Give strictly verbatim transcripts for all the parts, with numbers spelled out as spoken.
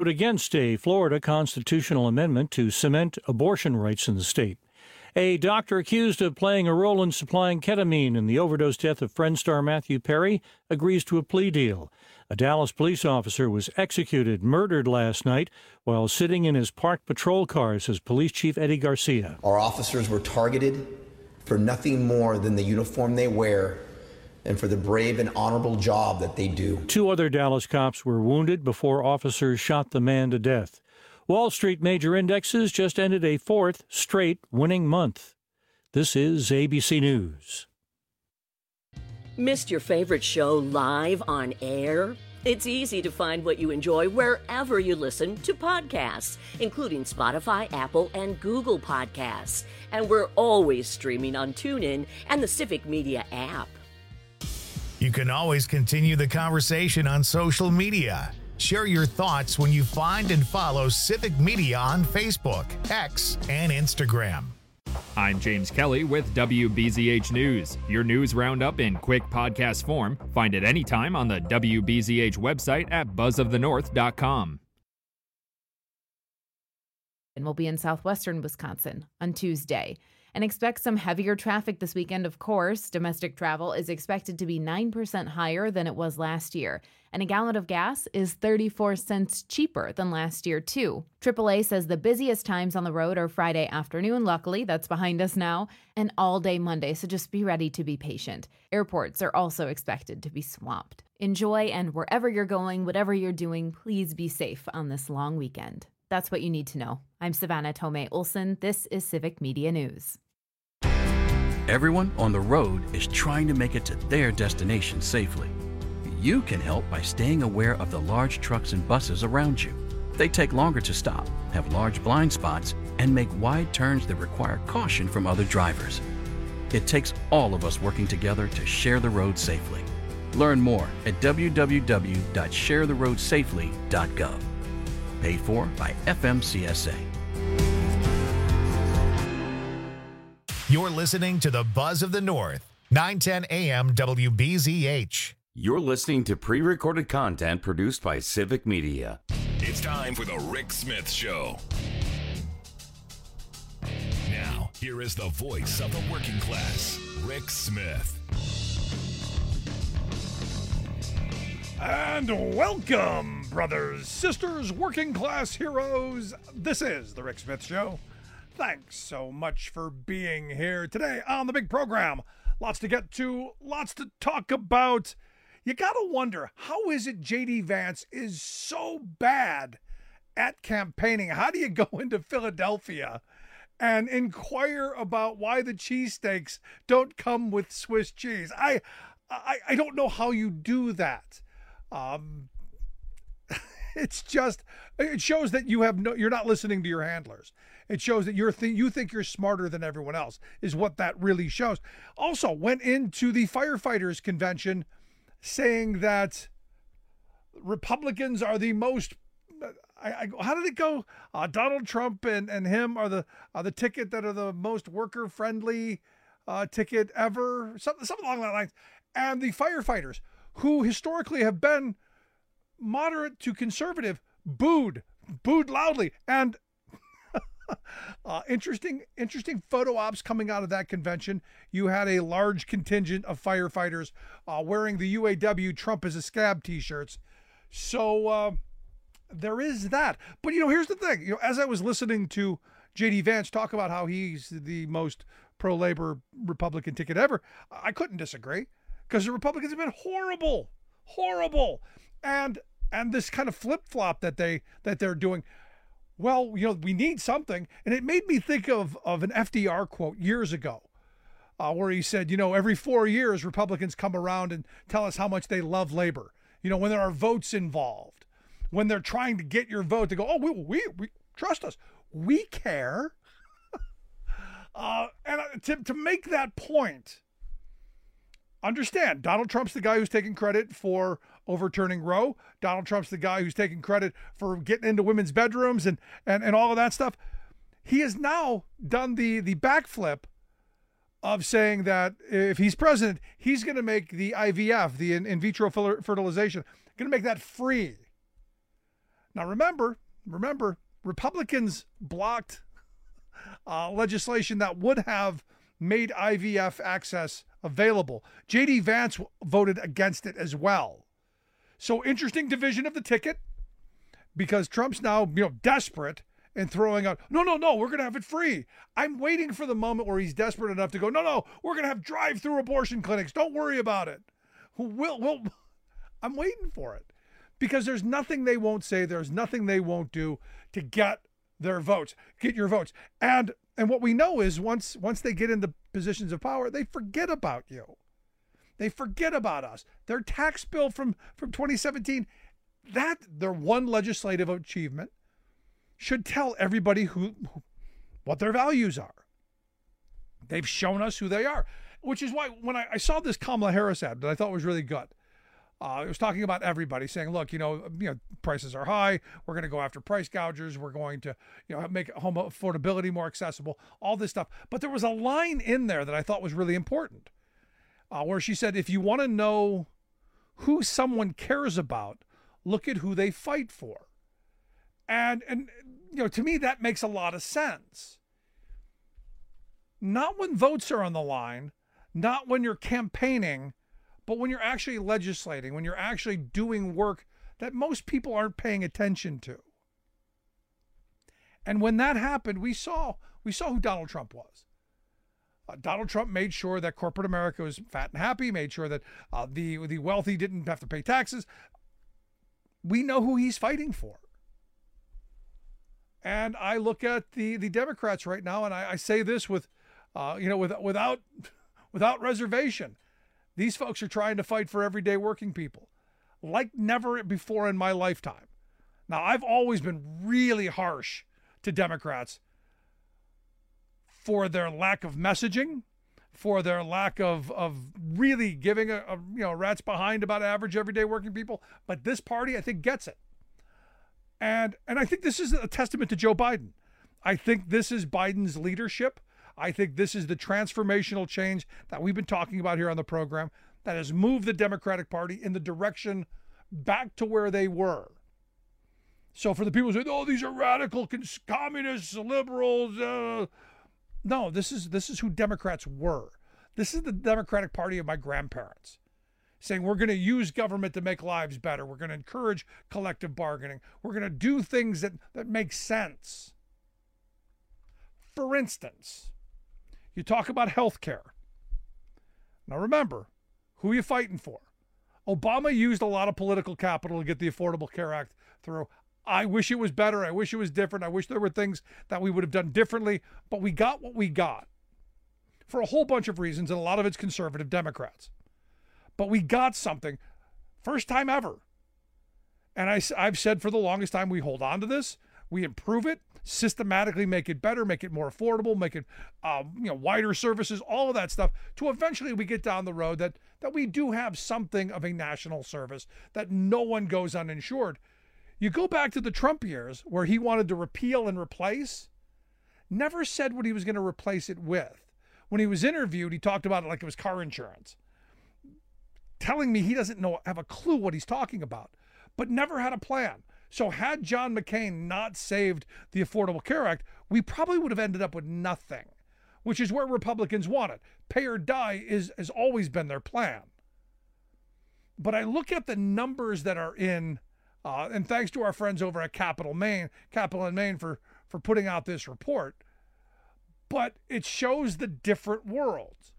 vote against a Florida constitutional amendment to cement abortion rights in the state. A doctor accused of playing a role in supplying ketamine in the overdose death of Friends star Matthew Perry agrees to a plea deal. A Dallas police officer was executed, murdered last night while sitting in his parked patrol car, says Police Chief Eddie Garcia. Our officers were targeted for nothing more than the uniform they wear and for the brave and honorable job that they do. Two other Dallas cops were wounded before officers shot the man to death. Wall Street major indexes just ended a fourth straight winning month. This is A B C News. Missed your favorite show live on air? It's easy to find what you enjoy wherever you listen to podcasts, including Spotify, Apple, and Google Podcasts. And we're always streaming on TuneIn and the Civic Media app. You can always continue the conversation on social media. Share your thoughts when you find and follow Civic Media on Facebook, X, and Instagram. I'm James Kelly with W B Z H News, your news roundup in quick podcast form. Find it anytime on the W B Z H website at buzz of the north dot com. And we'll be in southwestern Wisconsin on Tuesday. And expect some heavier traffic this weekend, of course. Domestic travel is expected to be nine percent higher than it was last year. And a gallon of gas is thirty-four cents cheaper than last year, too. triple A says the busiest times on the road are Friday afternoon. Luckily, that's behind us now. And all day Monday, so just be ready to be patient. Airports are also expected to be swamped. Enjoy, and wherever you're going, whatever you're doing, please be safe on this long weekend. That's what you need to know. I'm Savannah Tomei Olson. This is Civic Media News. Everyone on the road is trying to make it to their destination safely. You can help by staying aware of the large trucks and buses around you. They take longer to stop, have large blind spots, and make wide turns that require caution from other drivers. It takes all of us working together to share the road safely. Learn more at w w w dot share the road safely dot gov. Paid for by F M C S A. You're listening to the Buzz of the North, nine ten A M W B Z H. You're listening to pre-recorded content produced by Civic Media. It's time for the Rick Smith Show. Now, here is the voice of the working class, Rick Smith. And welcome, brothers, sisters, working class heroes. This is the Rick Smith Show. Thanks so much for being here today on the big program. Lots to get to, lots to talk about. You gotta wonder, how is it J D Vance is so bad at campaigning? How do you go into Philadelphia and inquire about why the cheesesteaks don't come with Swiss cheese? I, I, I don't know how you do that. Um, it's just, it shows that you have no, you're not listening to your handlers. It shows that you're th- you think you're smarter than everyone else, is what that really shows. Also went into the firefighters convention saying that Republicans are the most, I, I, how did it go? Uh, Donald Trump and, and him are the are the ticket that are the most worker-friendly uh, ticket ever, something, something along that line. And the firefighters, who historically have been moderate to conservative, booed, booed loudly. And uh, interesting, interesting photo ops coming out of that convention. You had a large contingent of firefighters uh, wearing the U A W Trump is a scab t-shirts. So uh, there is that. But, you know, here's the thing. You know, as I was listening to J D Vance talk about how he's the most pro-labor Republican ticket ever, I couldn't disagree, because the Republicans have been horrible, horrible. And and this kind of flip-flop that, they, that they're doing, well, you know, we need something. And it made me think of, of an F D R quote years ago, uh, where he said, you know, every four years, Republicans come around and tell us how much they love labor. You know, when there are votes involved, when they're trying to get your vote, they go, oh, we, we, we trust us. We care. uh, and to, to make that point, understand, Donald Trump's the guy who's taking credit for overturning Roe. Donald Trump's the guy who's taking credit for getting into women's bedrooms and, and, and all of that stuff. He has now done the, the backflip of saying that if he's president, he's going to make the I V F, the in, in vitro fertilization, going to make that free. Now, remember, remember, Republicans blocked uh, legislation that would have made I V F access available. J D Vance voted against it as well. So interesting division of the ticket, because Trump's now, you know, desperate and throwing out, no, no, no, we're going to have it free. I'm waiting for the moment where he's desperate enough to go, no, no, we're going to have drive-through abortion clinics. Don't worry about it. We'll, we'll, I'm waiting for it, because there's nothing they won't say. There's nothing they won't do to get their votes, get your votes. And and what we know is once once they get into positions of power, they forget about you. They forget about us. Their tax bill from, from twenty seventeen, that their one legislative achievement should tell everybody who, who what their values are. They've shown us who they are, which is why when I, I saw this Kamala Harris ad that I thought was really good, uh, it was talking about everybody saying, look, you know, you know, prices are high. We're going to go after price gougers. We're going to, you know, make home affordability more accessible, all this stuff. But there was a line in there that I thought was really important, uh, where she said, if you want to know who someone cares about, look at who they fight for. And, and you know, to me, that makes a lot of sense. Not when votes are on the line, not when you're campaigning, but when you're actually legislating, when you're actually doing work that most people aren't paying attention to. And when that happened, we saw we saw who Donald Trump was. Uh, Donald Trump made sure that corporate America was fat and happy, made sure that uh, the, the wealthy didn't have to pay taxes. We know who he's fighting for. And I look at the, the Democrats right now, and I, I say this with, uh, you know, with, without without reservation. These folks are trying to fight for everyday working people like never before in my lifetime. Now, I've always been really harsh to Democrats for their lack of messaging, for their lack of, of really giving a, a you know rat's behind about average everyday working people. But this party, I think, gets it. And and I think this is a testament to Joe Biden. I think this is Biden's leadership. I think this is the transformational change that we've been talking about here on the program that has moved the Democratic Party in the direction back to where they were. So for the people who say, oh, these are radical communists, liberals. Uh, no, this is this is who Democrats were. This is the Democratic Party of my grandparents, saying we're going to use government to make lives better. We're going to encourage collective bargaining. We're going to do things that, that make sense. For instance, you talk about health care. Now remember, who are you fighting for? Obama used a lot of political capital to get the Affordable Care Act through. I wish it was better. I wish it was different. I wish there were things that we would have done differently, but we got what we got for a whole bunch of reasons, and a lot of it's conservative Democrats. But we got something, first time ever. And I, I've said for the longest time, we hold on to this, we improve it, systematically make it better, make it more affordable, make it um, you know wider services, all of that stuff, to eventually we get down the road that, that we do have something of a national service, that no one goes uninsured. You go back to the Trump years where he wanted to repeal and replace, never said what he was going to replace it with. When he was interviewed, he talked about it like it was car insurance, telling me he doesn't know, have a clue what he's talking about, but never had a plan. So had John McCain not saved the Affordable Care Act, we probably would have ended up with nothing, which is where Republicans want it. Pay or die is, has always been their plan. But I look at the numbers that are in, uh, and thanks to our friends over at Capital Maine, Capital and Maine for, for putting out this report, but it shows the different worlds.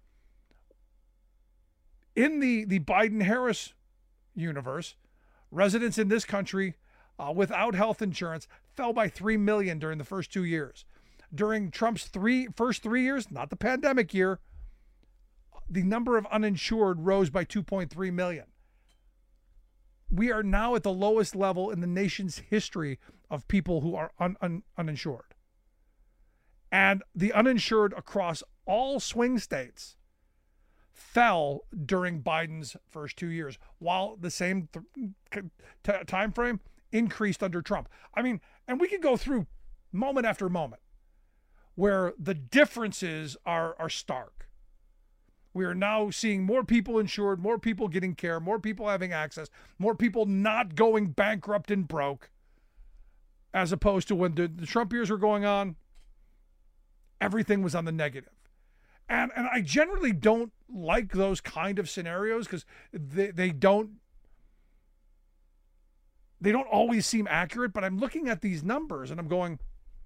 In the, the Biden-Harris universe, residents in this country uh, without health insurance fell by three million during the first two years. During Trump's three first three years, not the pandemic year, the number of uninsured rose by two point three million. We are now at the lowest level in the nation's history of people who are un, un, uninsured. And the uninsured across all swing states fell during Biden's first two years, while the same th- t- time frame increased under Trump. I mean, and we could go through moment after moment where the differences are, are stark. We are now seeing more people insured, more people getting care, more people having access, more people not going bankrupt and broke. as opposed to when the, the Trump years were going on, everything was on the negative. And and I generally don't like those kind of scenarios because they, they don't they don't always seem accurate, but I'm looking at these numbers and I'm going,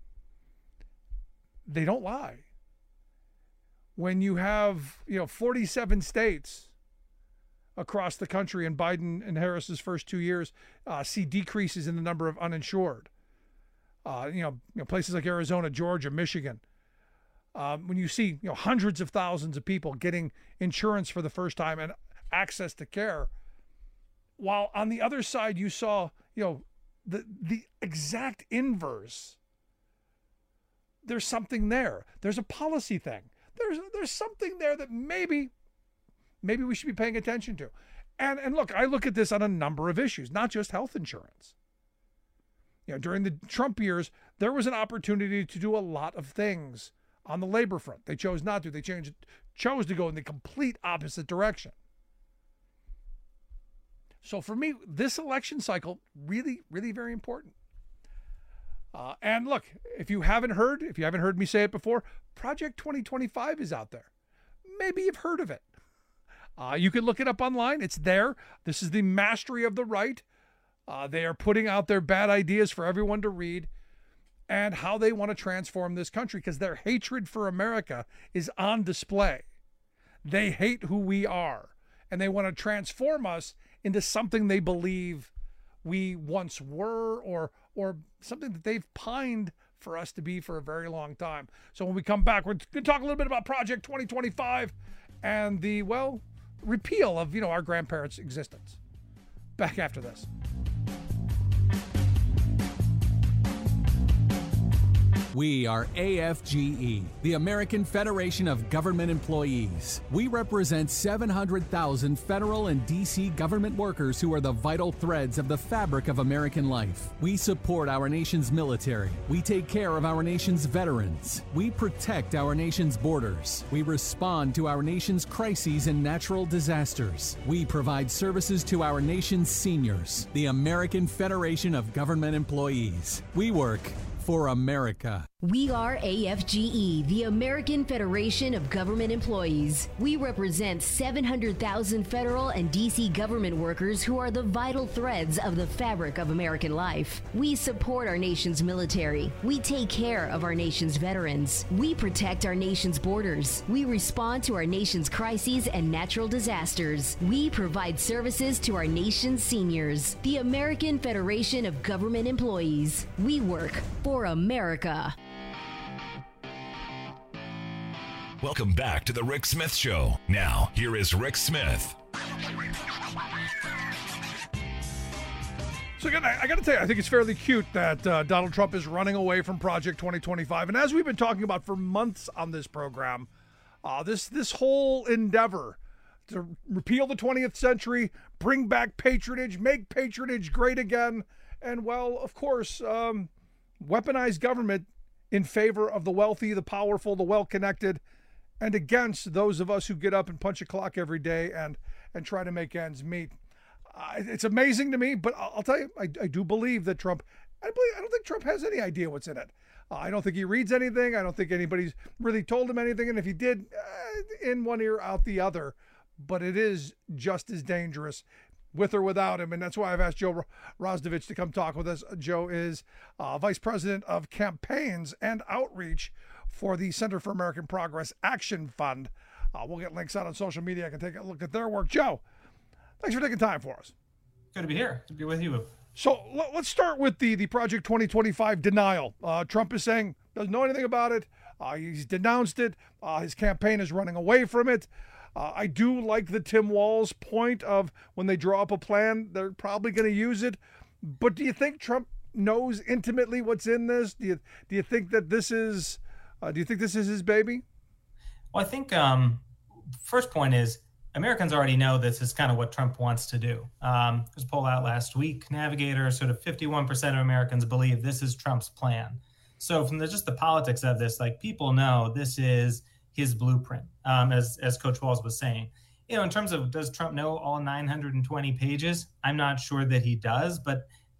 they don't lie. When you have, you know, forty-seven states across the country in Biden and Harris's first two years uh, see decreases in the number of uninsured. Uh, you know, you know, places like Arizona, Georgia, Michigan. Um, when you see, you know, hundreds of thousands of people getting insurance for the first time and access to care, while on the other side you saw, you know, the the exact inverse. There's something there. There's a policy thing. There's there's something there that maybe maybe we should be paying attention to. And and look, I look at this on a number of issues, not just health insurance. You know, during the Trump years, there was an opportunity to do a lot of things on the labor front. They chose not to. They changed, chose to go in the complete opposite direction. So for me, this election cycle, really, really very important. Uh, and look, if you haven't heard, if you haven't heard me say it before, Project twenty twenty-five is out there. Maybe you've heard of it. Uh, you can look it up online. It's there. This is the Mastery of the Right. Uh, they are putting out their bad ideas for everyone to read and how they want to transform this country because their hatred for America is on display. They hate who we are, and they want to transform us into something they believe we once were or or something that they've pined for us to be for a very long time. So when we come back, we're going to talk a little bit about Project twenty twenty-five and the, well, repeal of, you know, our grandparents' existence. Back after this. We are A F G E, the American Federation of Government Employees. We represent seven hundred thousand federal and D C government workers who are the vital threads of the fabric of American life. We support our nation's military. We take care of our nation's veterans. We protect our nation's borders. We respond to our nation's crises and natural disasters. We provide services to our nation's seniors. The American Federation of Government Employees. We work for America. We are A F G E, the American Federation of Government Employees. We represent seven hundred thousand federal and D C government workers who are the vital threads of the fabric of American life. We support our nation's military. We take care of our nation's veterans. We protect our nation's borders. We respond to our nation's crises and natural disasters. We provide services to our nation's seniors. The American Federation of Government Employees. We work for America. Welcome back to the Rick Smith Show. Now, here is Rick Smith. So again, I, I got to tell you, I think it's fairly cute that uh, Donald Trump is running away from Project twenty twenty-five. And as we've been talking about for months on this program, uh, this this whole endeavor to repeal the twentieth century, bring back patronage, make patronage great again, and, well, of course, um, weaponize government in favor of the wealthy, the powerful, the well-connected, and against those of us who get up and punch a clock every day and and try to make ends meet. Uh, it's amazing to me, but I'll, I'll tell you, I, I do believe that Trump, I, believe, I don't think Trump has any idea what's in it. Uh, I don't think he reads anything. I don't think anybody's really told him anything. And if he did, uh, in one ear, out the other. But it is just as dangerous with or without him. And that's why I've asked Joe Rosdovich to come talk with us. Joe is uh, Vice President of Campaigns and Outreach for the Center for American Progress Action Fund. Uh, we'll get links out on social media. I can take a look at their work. Joe, thanks for taking time for us. Good to be here. Good to be with you. So let's start with the, the Project twenty twenty-five denial. Uh, Trump is saying doesn't know anything about it. Uh, he's denounced it. Uh, his campaign is running away from it. Uh, I do like the Tim Walz point of when they draw up a plan, they're probably going to use it. But do you think Trump knows intimately what's in this? Do you do you think that this is uh, do you think this is his baby? Well, I think um, first point is Americans already know this is kind of what Trump wants to do. Um, there was a poll out last week, Navigator, sort of fifty-one percent of Americans believe this is Trump's plan. So from the, just the politics of this, like people know this is his blueprint, um, as as Coach Walz was saying. You know, in terms of does Trump know all nine hundred twenty pages? I'm not sure that he does, but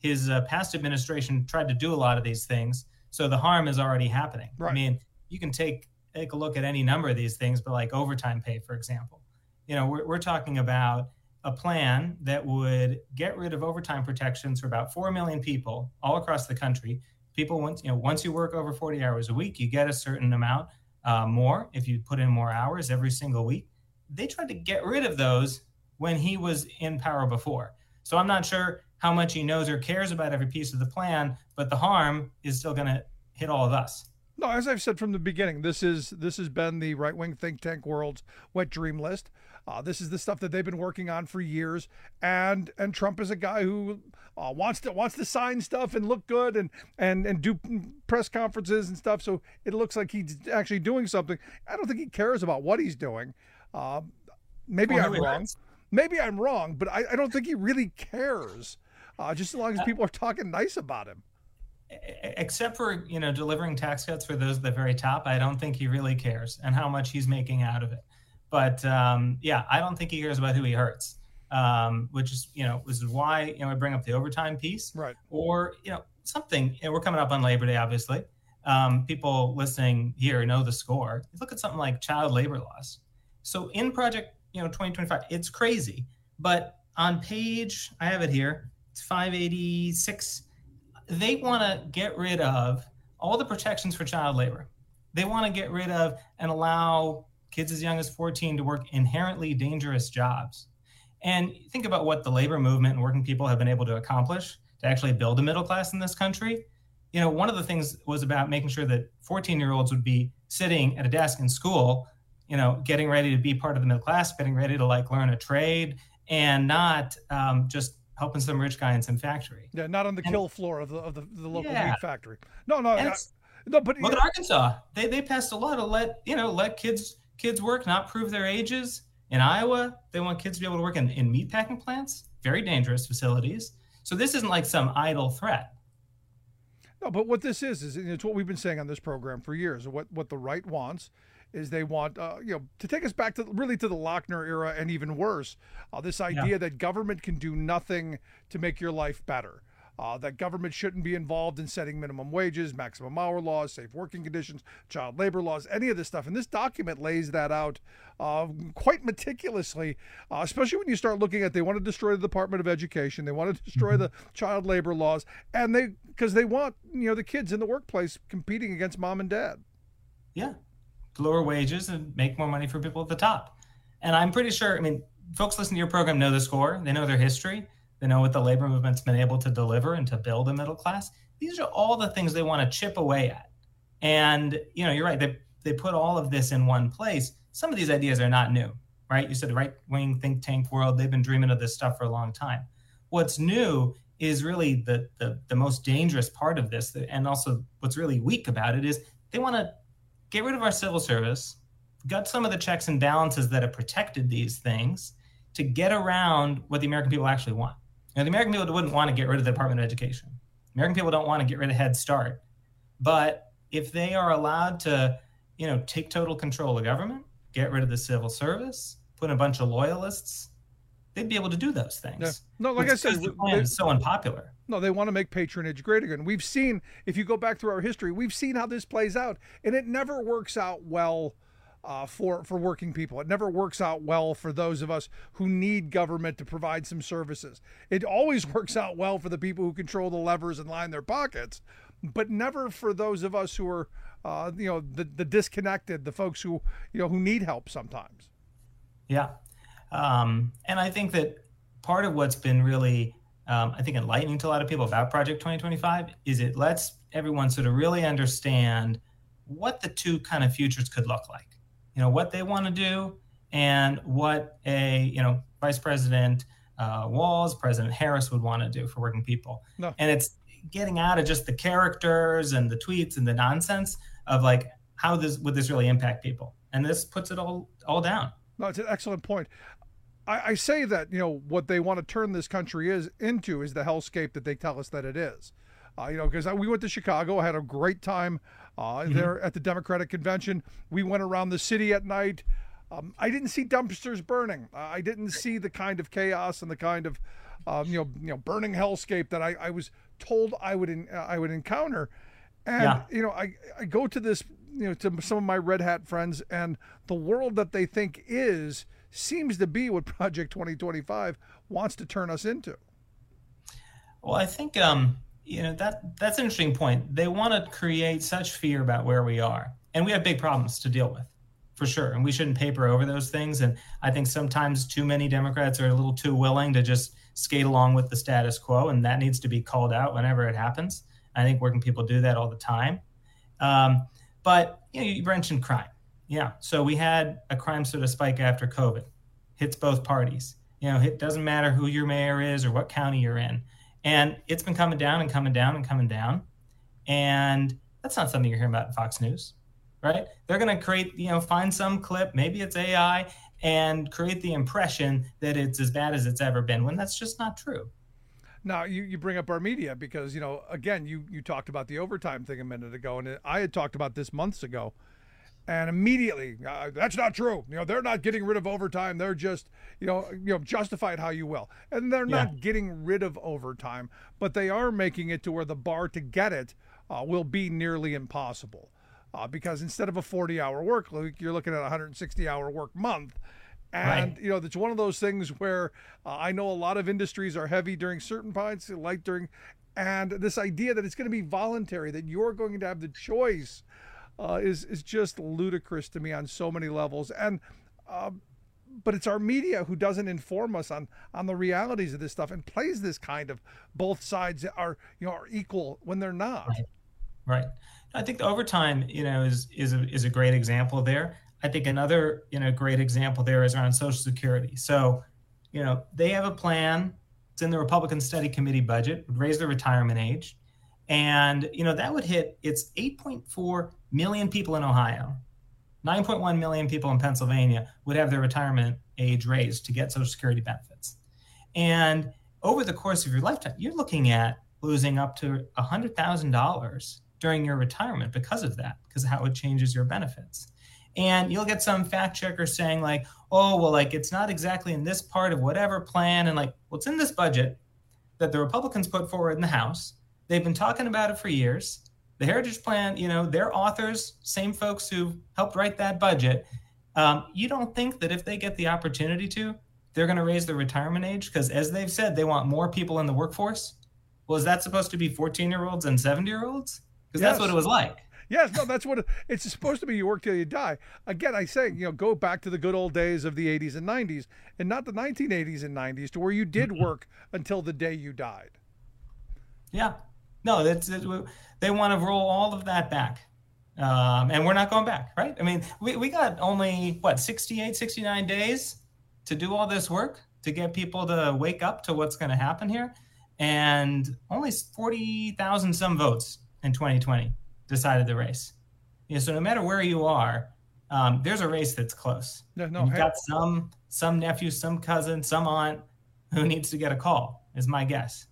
his uh, past administration tried to do a lot of these things. So the harm is already happening. Right. I mean, you can take take a look at any number of these things, but like overtime pay, for example. You know, we're, we're talking about a plan that would get rid of overtime protections for about four million people all across the country. People, once you know, once you work over forty hours a week, you get a certain amount uh, more if you put in more hours every single week. They tried to get rid of those when he was in power before. So I'm not sure how much he knows or cares about every piece of the plan, but the harm is still going to hit all of us. No, as I've said from the beginning, this is this has been the right-wing think tank world's wet dream list. Uh, this is the stuff that they've been working on for years, and and Trump is a guy who uh, wants to wants to sign stuff and look good and and and do press conferences and stuff. So it looks like he's actually doing something. I don't think he cares about what he's doing. Uh, maybe well, I'm wrong. Hurts. Maybe I'm wrong, but I, I don't think he really cares. Uh, just as long as people are talking nice about him. Except for, you know, delivering tax cuts for those at the very top, I don't think he really cares and how much he's making out of it. But um, yeah, I don't think he cares about who he hurts, um, which is, you know, which is why, you know, I bring up the overtime piece. Right. Or, you know, something, you know, we're coming up on Labor Day, obviously. Um, people listening here know the score. Look at something like child labor laws. So in Project, you know, twenty twenty-five, it's crazy. But on page, I have it here, it's five eighty-six. They want to get rid of all the protections for child labor. They want to get rid of and allow kids as young as fourteen to work inherently dangerous jobs. And think about what the labor movement and working people have been able to accomplish to actually build a middle class in this country. You know, one of the things was about making sure that fourteen-year-olds would be sitting at a desk in school, you know, getting ready to be part of the middle class, getting ready to like learn a trade, and not um, just helping some rich guy in some factory. Yeah, not on the and, kill floor of the of the, the local yeah. wheat factory. No, no, I, no. But look at Arkansas. They they passed a law to let you know let kids kids work, not prove their ages. In Iowa, they want kids to be able to work in, in meatpacking plants, very dangerous facilities. So this isn't like some idle threat. No, but what this is is it's what we've been saying on this program for years. What what the right wants is they want, uh, you know, to take us back to really to the Lochner era and even worse, uh, this idea yeah. that government can do nothing to make your life better, uh, that government shouldn't be involved in setting minimum wages, maximum hour laws, safe working conditions, child labor laws, any of this stuff. And this document lays that out uh, quite meticulously, uh, especially when you start looking at they want to destroy the Department of Education, they want to destroy mm-hmm. the child labor laws, and they because they want, you know, the kids in the workplace competing against mom and dad. Yeah. Lower wages and make more money for people at the top. And I'm pretty sure, I mean, folks listening to your program know the score. They know their history. They know what the labor movement's been able to deliver and to build a middle class. These are all the things they want to chip away at. And, you know, you're right. They, they put all of this in one place. Some of these ideas are not new, right? You said the right-wing think tank world, they've been dreaming of this stuff for a long time. What's new is really the, the, the most dangerous part of this. And also what's really weak about it is they want to get rid of our civil service, gut some of the checks and balances that have protected these things to get around what the American people actually want. You know, the American people wouldn't want to get rid of the Department of Education. American people don't want to get rid of Head Start. But if they are allowed to, you know, take total control of government, get rid of the civil service, put in a bunch of loyalists, they'd be able to do those things. Yeah. No, like I said, the plan is so unpopular. No, they want to make patronage great again. We've seen, if you go back through our history, we've seen how this plays out, and it never works out well uh, for for working people. It never works out well for those of us who need government to provide some services. It always works out well for the people who control the levers and line their pockets, but never for those of us who are, uh, you know, the the disconnected, the folks who you know who need help sometimes. Yeah. Um, and I think that part of what's been really, um, I think, enlightening to a lot of people about Project twenty twenty-five is it lets everyone sort of really understand what the two kind of futures could look like. You know, what they want to do and what a, you know, Vice President uh, Walz, President Harris would want to do for working people. No. And it's getting out of just the characters and the tweets and the nonsense of like, how this would this really impact people? And this puts it all all down. No, it's an excellent point. I, I say that, you know, what they want to turn this country is into is the hellscape that they tell us that it is. Uh, you know, because we went to Chicago, I had a great time uh, mm-hmm. there at the Democratic Convention. We went around the city at night. Um, I didn't see dumpsters burning. Uh, I didn't see the kind of chaos and the kind of um, you know, you know, burning hellscape that I, I was told I would in, uh, I would encounter, and Yeah. you know, I I go to this, you know, to some of my Red Hat friends, and the world that they think is seems to be what Project twenty twenty-five wants to turn us into. Well, I think um, you know that that's an interesting point. They want to create such fear about where we are, and we have big problems to deal with, for sure. And we shouldn't paper over those things. And I think sometimes too many Democrats are a little too willing to just skate along with the status quo, and that needs to be called out whenever it happens. I think working people do that all the time. Um, but you know, you mentioned crime. Yeah. So we had a crime sort of spike after COVID. Hits both parties. You know, it doesn't matter who your mayor is or what county you're in. And it's been coming down and coming down and coming down. And that's not something you're hearing about in Fox News, right? They're going to create, you know, find some clip, maybe it's A I, and create the impression that it's as bad as it's ever been, when that's just not true. Now, you, you bring up our media because, you know, again, you, you talked about the overtime thing a minute ago, and I had talked about this months ago. And immediately, uh, that's not true. You know, they're not getting rid of overtime. They're just, you know, you know, justify it how you will. And they're Yeah. not getting rid of overtime, but they are making it to where the bar to get it uh, will be nearly impossible. Uh, because instead of a forty-hour work week, you're looking at a one hundred sixty hour work month. And, Right. you know, it's one of those things where uh, I know a lot of industries are heavy during certain points, light during, and this idea that it's going to be voluntary, that you're going to have the choice Uh, is is just ludicrous to me on so many levels. And uh, but it's our media who doesn't inform us on on the realities of this stuff and plays this kind of both sides are you know are equal when they're not. Right. Right. I think the overtime, you know, is is a, is a great example there. I think another, you know, great example there is around Social Security. So, you know, they have a plan. It's in the Republican Study Committee budget, would raise the retirement age. And, you know, that would hit, it's eight point four million people in Ohio, nine point one million people in Pennsylvania would have their retirement age raised to get Social Security benefits. And over the course of your lifetime, you're looking at losing up to one hundred thousand dollars during your retirement because of that, because of how it changes your benefits. And you'll get some fact checker saying like, oh, well, like it's not exactly in this part of whatever plan. And like, well, it's in this budget that the Republicans put forward in the House. They've been talking about it for years. The Heritage Plan, you know, their authors, same folks who helped write that budget. Um, you don't think that if they get the opportunity to, they're going to raise the retirement age? Because as they've said, they want more people in the workforce. Well, is that supposed to be fourteen-year-olds and seventy-year-olds? Because Yes. that's what it was like. Yes, no, that's what it, it's supposed to be. You work till you die. Again, I say, you know, go back to the good old days of the eighties and nineties, and not the nineteen eighties and nineties, to where you did work until the day you died. Yeah. No, that's it, they want to roll all of that back. Um, and we're not going back, right? I mean, we, we got only, what, sixty-eight, sixty-nine days to do all this work, to get people to wake up to what's going to happen here. And only forty thousand some votes in twenty twenty decided the race. You know, so no matter where you are, um, there's a race that's close. No, no, And you've hey- got some, some nephew, some cousin, some aunt who needs to get a call, is my guess.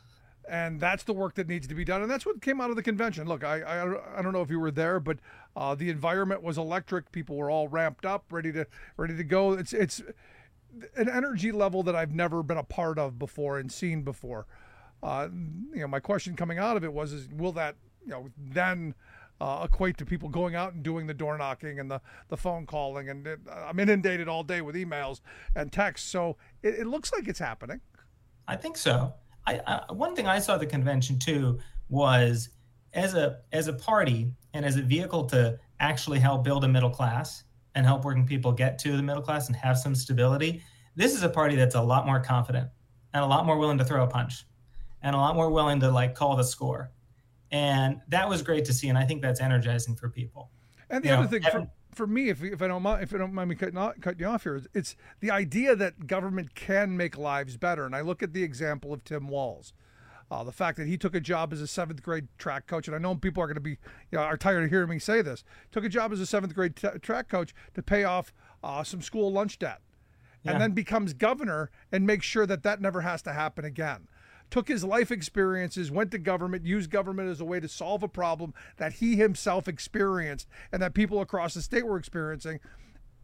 And that's the work that needs to be done. And that's what came out of the convention. Look, I I, I don't know if you were there, but uh, the environment was electric. People were all ramped up, ready to ready to go. It's it's an energy level that I've never been a part of before and seen before. Uh, you know, my question coming out of it was, is will that, you know, then uh, equate to people going out and doing the door knocking and the, the phone calling? And it, I'm inundated all day with emails and texts. So it, it looks like it's happening. I think so. I, I, one thing I saw at the convention too was as a as a party and as a vehicle to actually help build a middle class and help working people get to the middle class and have some stability. This is a party that's a lot more confident and a lot more willing to throw a punch and a lot more willing to like call the score. And that was great to see. And I think that's energizing for people. And the You other know, thing for, for me, if if I don't mind, if I don't mind me cutting off, cutting you off here, is it's the idea that government can make lives better. And I look at the example of Tim Walz, uh, the fact that he took a job as a seventh grade track coach, and I know people are going to be, you know, are tired of hearing me say this. Took a job as a seventh grade t- track coach to pay off uh, some school lunch debt, Yeah. and then becomes governor and makes sure that that never has to happen again. Took his life experiences, went to government, used government as a way to solve a problem that he himself experienced and that people across the state were experiencing,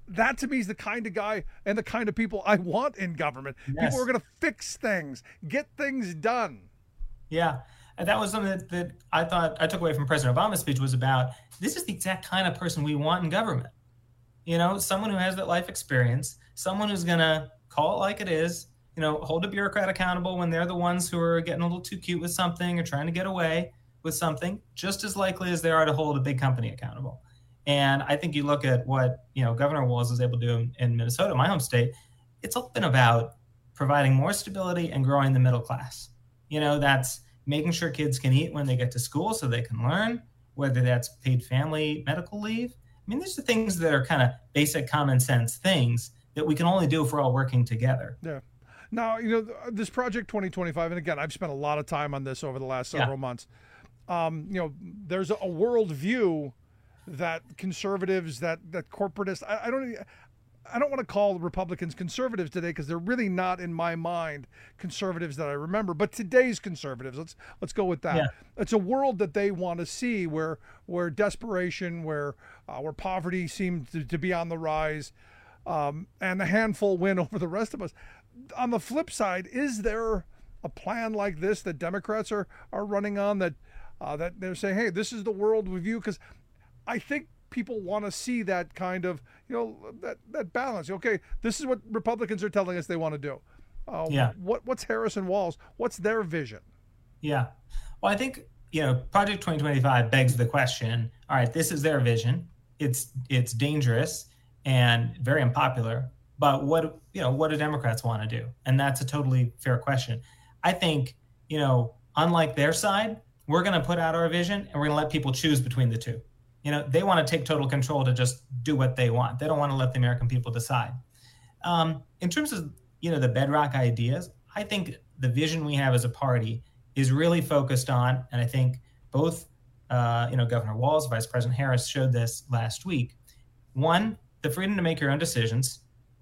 that to me is the kind of guy and the kind of people I want in government. Yes. People are going to fix things, get things done. Yeah. And that was something that, that I thought I took away from President Obama's speech was about, this is the exact kind of person we want in government. You know, someone who has that life experience, someone who's going to call it like it is, you know, hold a bureaucrat accountable when they're the ones who are getting a little too cute with something or trying to get away with something, just as likely as they are to hold a big company accountable. And I think you look at what, you know, Governor Walz was able to do in, in Minnesota, my home state, it's all been about providing more stability and growing the middle class. You know, that's making sure kids can eat when they get to school so they can learn, whether that's paid family medical leave. I mean, these are things that are kind of basic common sense things that we can only do if we're all working together. Yeah. Now, you know, this Project twenty twenty-five, and again, I've spent a lot of time on this over the last several yeah. months. Um, you know, there's a world view that conservatives, that that corporatists, I, I don't I don't want to call Republicans conservatives today because they're really not, in my mind, conservatives that I remember. But today's conservatives, let's let's go with that. Yeah. It's a world that they want to see where where desperation, where uh, where poverty seems to, to be on the rise, um, and a handful win over the rest of us. On the flip side, is there a plan like this that Democrats are are running on that uh, that they're saying, hey, this is the world we view? Because I think people want to see that kind of, you know, that, that balance. Okay, this is what Republicans are telling us they want to do. Uh, yeah. What What's Harris and Walz? What's their vision? Yeah. Well, I think, you know, Project twenty twenty-five begs the question, all right, this is their vision. It's it's dangerous and very unpopular, but what, you know, what do Democrats want to do? And that's a totally fair question. I think, you know, unlike their side, we're going to put out our vision and we're going to let people choose between the two. You know, they want to take total control to just do what they want. They don't want to let the American people decide. Um, in terms of, you know, the bedrock ideas, I think the vision we have as a party is really focused on, and I think both, uh, you know, Governor Walz, Vice President Harris showed this last week. One, the freedom to make your own decisions.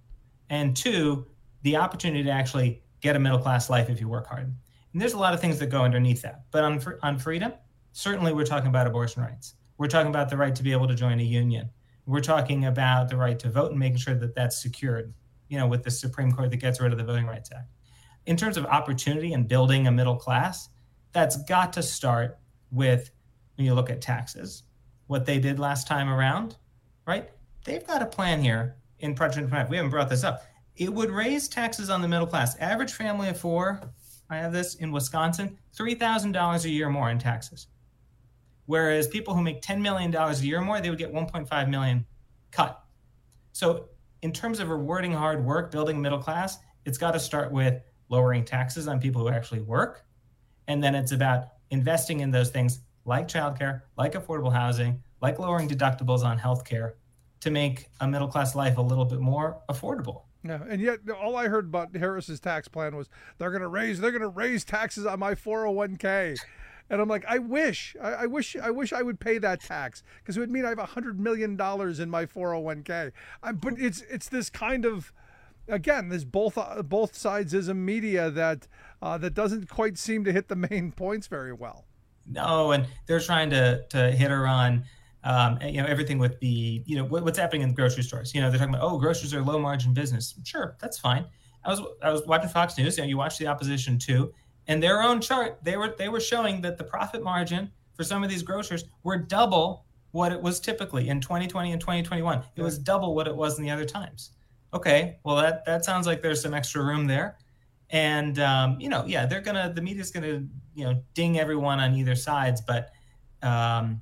And two, the opportunity to actually get a middle-class life if you work hard. And there's a lot of things that go underneath that. But on, on freedom, certainly we're talking about abortion rights. We're talking about the right to be able to join a union. We're talking about the right to vote and making sure that that's secured, you know, with the Supreme Court that gets rid of the Voting Rights Act. In terms of opportunity and building a middle class, that's got to start with, when you look at taxes, what they did last time around, right? They've got a plan here in Project twenty-five. We haven't brought this up. It would raise taxes on the middle class. Average family of four, I have this in Wisconsin, three thousand dollars a year more in taxes. Whereas people who make ten million dollars a year or more, they would get one point five million dollars cut. So in terms of rewarding hard work, building middle class, it's got to start with lowering taxes on people who actually work. And then it's about investing in those things like childcare, like affordable housing, like lowering deductibles on healthcare to make a middle class life a little bit more affordable. Yeah, and yet all I heard about Harris's tax plan was they're going to raise they're going to raise taxes on my four oh one k. And I'm like, I wish, I, I wish, I wish I would pay that tax because it would mean I have a hundred million dollars in my four oh one k. I, but it's it's this kind of, again, this both uh, both sidesism media that uh, that doesn't quite seem to hit the main points very well. No, and they're trying to to hit her on, um, you know, everything with the, you know, what, what's happening in the grocery stores. You know, they're talking about, oh, groceries are low margin business. Sure, that's fine. I was I was watching Fox News. You know, you watch the opposition too. And their own chart, they were they were showing that the profit margin for some of these grocers were double what it was typically in twenty twenty and twenty twenty-one. It was double what it was in the other times. Okay, well that that sounds like there's some extra room there, and um, you know, yeah, they're gonna the media's gonna you know ding everyone on either sides, but um,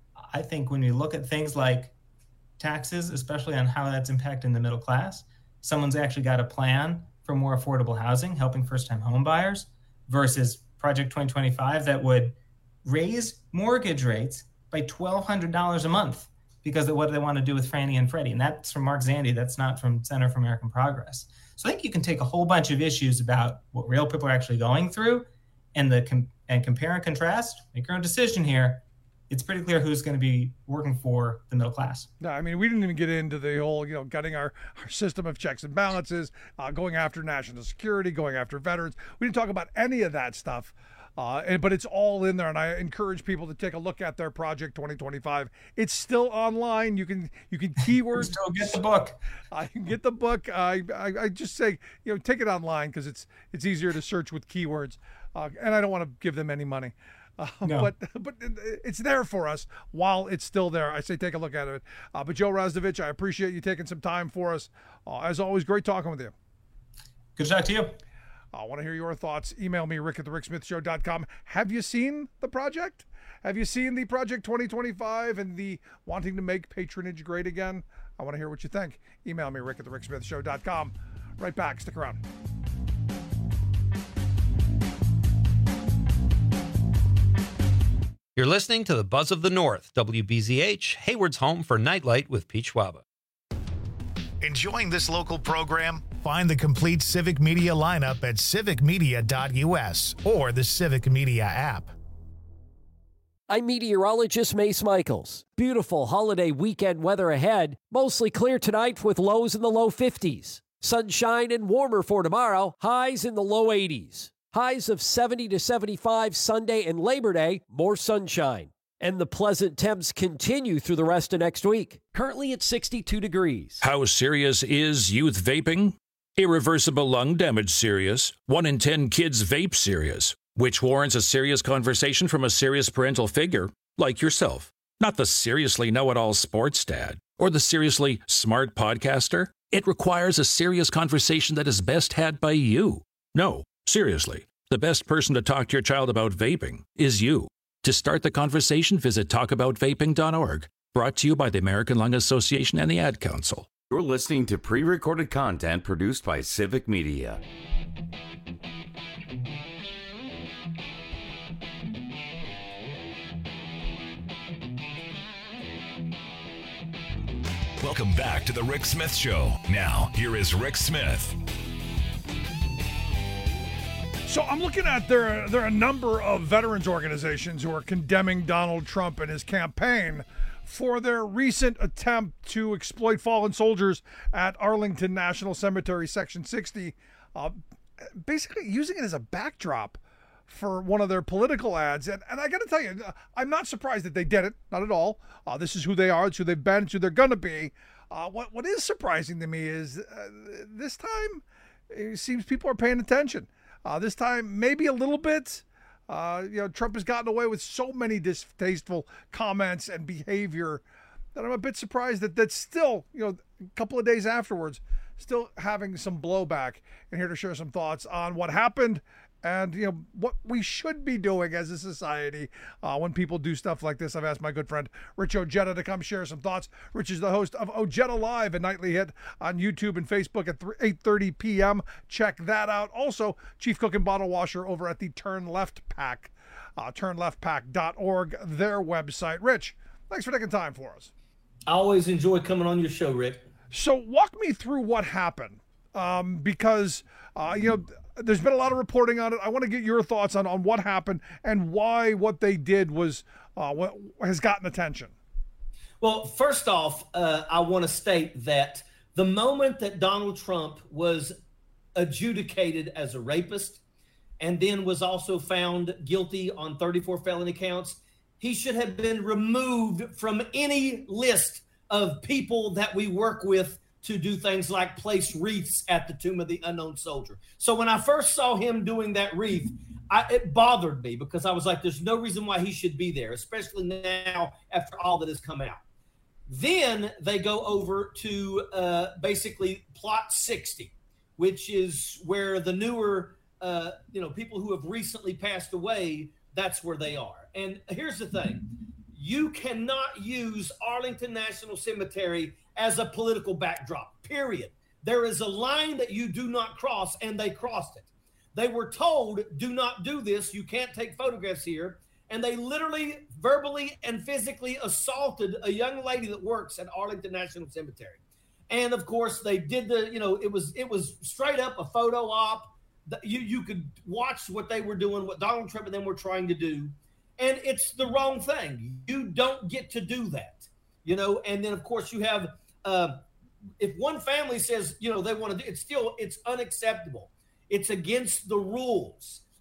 I think when you look at things like taxes, especially on how that's impacting the middle class, someone's actually got a plan for more affordable housing, helping first-time home buyers, versus Project twenty twenty-five that would raise mortgage rates by twelve hundred dollars a month because of what they want to do with Fannie and Freddie. And that's from Mark Zandi. That's not from Center for American Progress. So I think you can take a whole bunch of issues about what real people are actually going through and the com- and compare and contrast, make your own decision here. It's pretty clear who's going to be working for the middle class. No, I mean, we didn't even get into the whole, you know, gutting our, our system of checks and balances, uh, going after national security, going after veterans. We didn't talk about any of that stuff. Uh, and, but it's all in there, and I encourage people to take a look at their Project twenty twenty-five. It's still online. You can you can keyword. Still get the book. I can get the book. I, I I just say, you know, take it online because it's it's easier to search with keywords. Uh, and I don't want to give them any money. Uh, no. But but it's there for us while it's still there. I say take a look at it. Uh, but Joe Razdovich, I appreciate you taking some time for us. Uh, as always, great talking with you. Good to talk to you. I want to hear your thoughts. Email me, rick at the rick smith show dot com. Have you seen the project? Have you seen the Project twenty twenty-five and the wanting to make patronage great again? I want to hear what you think. Email me, rick at the rick smith show dot com. Right back. Stick around. You're listening to the Buzz of the North, W B Z H, Hayward's home for Nightlight with Pete Schwaba. Enjoying this local program? Find the complete Civic Media lineup at civic media dot u s or the Civic Media app. I'm meteorologist Mace Michaels. Beautiful holiday weekend weather ahead. Mostly clear tonight with lows in the low fifties. Sunshine and warmer for tomorrow. Highs in the low eighties. Highs of seventy to seventy-five Sunday and Labor Day, more sunshine. And the pleasant temps continue through the rest of next week. Currently at sixty-two degrees. How serious is youth vaping? Irreversible lung damage serious. One in ten kids vape serious, which warrants a serious conversation from a serious parental figure like yourself. Not the seriously know-it-all sports dad or the seriously smart podcaster. It requires a serious conversation that is best had by you. No. Seriously, the best person to talk to your child about vaping is you. To start the conversation, visit talk about vaping dot org. Brought to you by the American Lung Association and the Ad Council. You're listening to pre-recorded content produced by Civic Media. Welcome back to the Rick Smith Show. Now, here is Rick Smith. So I'm looking at there, there are a number of veterans organizations who are condemning Donald Trump and his campaign for their recent attempt to exploit fallen soldiers at Arlington National Cemetery, Section sixty, uh, basically using it as a backdrop for one of their political ads. And, and I got to tell you, I'm not surprised that they did it, not at all. Uh, this is who they are, it's who they've been, it's who they're going to be. Uh, what What is surprising to me is uh, this time it seems people are paying attention. Uh, this time, maybe a little bit. Uh, you know, Trump has gotten away with so many distasteful comments and behavior that I'm a bit surprised that that's still, you know, a couple of days afterwards, still having some blowback. And here to share some thoughts on what happened and, you know, what we should be doing as a society uh, when people do stuff like this. I've asked my good friend Rich Ojeda to come share some thoughts. Rich is the host of Ojeda Live, a nightly hit on YouTube and Facebook at eight thirty p.m. Check that out. Also, chief cook and bottle washer over at the Turn Left Pack, uh, turn left pack dot org, their website. Rich, thanks for taking time for us. I always enjoy coming on your show, Rick. So walk me through what happened, um, because, uh, you know, there's been a lot of reporting on it. I want to get your thoughts on, on what happened and why what they did was uh, what has gotten attention. Well, first off, uh, I want to state that the moment that Donald Trump was adjudicated as a rapist and then was also found guilty on thirty-four felony counts, he should have been removed from any list of people that we work with to do things like place wreaths at the Tomb of the Unknown Soldier. So when I first saw him doing that wreath, I, it bothered me because I was like, there's no reason why he should be there, especially now after all that has come out. Then they go over to uh, basically Plot sixty, which is where the newer, uh, you know, people who have recently passed away, that's where they are. And here's the thing. You cannot use Arlington National Cemetery as a political backdrop, period. There is a line that you do not cross, and they crossed it. They were told, do not do this. You can't take photographs here. And they literally, verbally, and physically assaulted a young lady that works at Arlington National Cemetery. And of course, they did the, you know, it was it was straight up a photo op. You, you could watch what they were doing, what Donald Trump and them were trying to do. And it's the wrong thing. You don't get to do that, you know. And then, of course, you have, uh, if one family says, you know, they want to do, it's still, it's unacceptable. It's against the rules.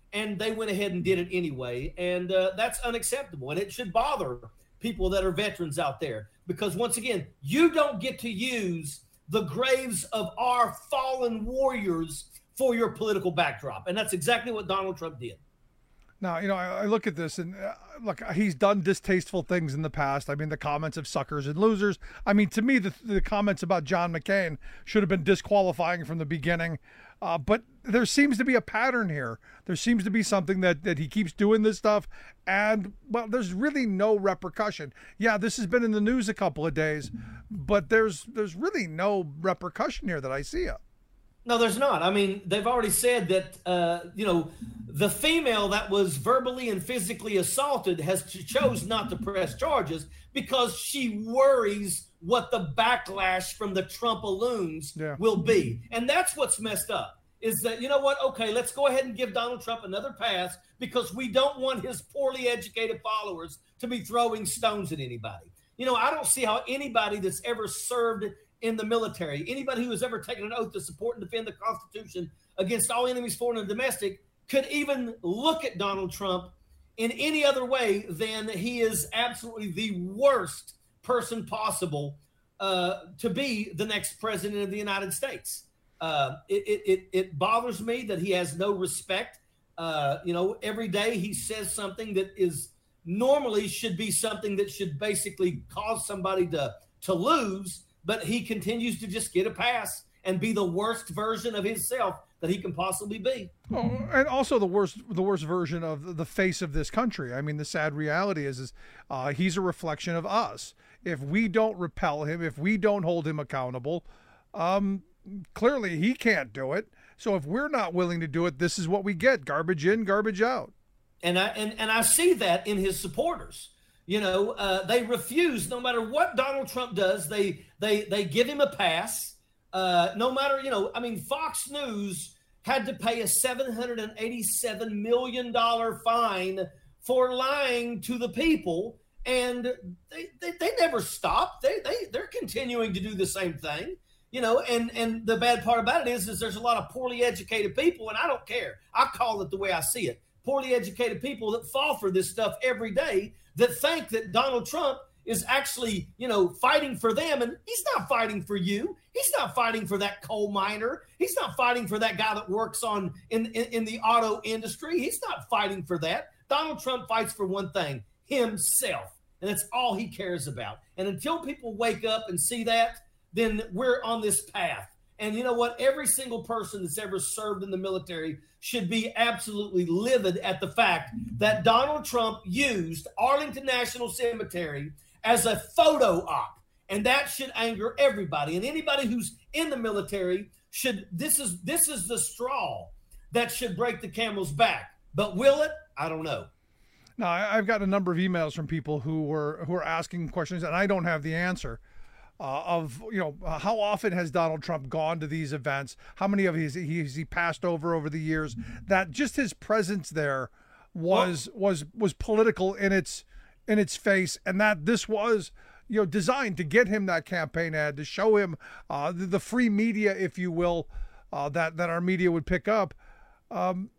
and they went ahead and did it anyway. And uh, that's unacceptable. And it should bother people that are veterans out there, because once again, you don't get to use the graves of our fallen warriors for your political backdrop. And that's exactly what Donald Trump did. Now, you know, I, I look at this and uh, look, he's done distasteful things in the past. I mean, the comments of suckers and losers. I mean, to me, the, the comments about John McCain should have been disqualifying from the beginning. Uh, but there seems to be a pattern here. There seems to be something that, that he keeps doing this stuff. And, well, there's really no repercussion. Yeah, this has been in the news a couple of days, but there's there's really no repercussion here that I see. It. No, there's not. I mean, they've already said that, uh, you know, the female that was verbally and physically assaulted has chose not to press charges because she worries what the backlash from the Trump-aloons yeah. will be. And that's what's messed up, is that, you know what, okay, let's go ahead and give Donald Trump another pass because we don't want his poorly educated followers to be throwing stones at anybody. You know, I don't see how anybody that's ever served in the military, anybody who has ever taken an oath to support and defend the Constitution against all enemies, foreign and domestic, could even look at Donald Trump in any other way than he is absolutely the worst person possible uh, to be the next president of the United States. Uh, it, it, it bothers me that he has no respect. Uh, you know, every day he says something that is normally should be something that should basically cause somebody to, to lose, but he continues to just get a pass and be the worst version of himself that he can possibly be. Oh, and also the worst, the worst version of the face of this country. I mean, the sad reality is, is uh, he's a reflection of us. If we don't repel him, if we don't hold him accountable, um, clearly he can't do it. So if we're not willing to do it, this is what we get: garbage in, garbage out. And I and, and I see that in his supporters. You know, uh, they refuse, no matter what Donald Trump does, they they they give him a pass. Uh, no matter, you know, I mean, Fox News had to pay a seven hundred eighty-seven million dollars fine for lying to the people, and they, they, they never stopped. They, they, they're continuing to do the same thing, you know, and, and the bad part about it is, is there's a lot of poorly educated people, and I don't care. I call it the way I see it. Poorly educated people that fall for this stuff every day, that think that Donald Trump is actually, you know, fighting for them. And he's not fighting for you. He's not fighting for that coal miner. He's not fighting for that guy that works on in, in, in the auto industry. He's not fighting for that. Donald Trump fights for one thing: himself. And that's all he cares about. And until people wake up and see that, then we're on this path. And you know what? Every single person that's ever served in the military should be absolutely livid at the fact that Donald Trump used Arlington National Cemetery as a photo op. And that should anger everybody. And anybody who's in the military should, this is this is the straw that should break the camel's back. But will it? I don't know. Now, I've got a number of emails from people who were who are asking questions, and I don't have the answer. Uh, of, you know, uh, how often has Donald Trump gone to these events? How many of his he, has he passed over over the years? That just his presence there was well, was was political in its in its face, and that this was, you know, designed to get him that campaign ad, to show him uh, the, the free media, if you will, uh, that that our media would pick up. Um,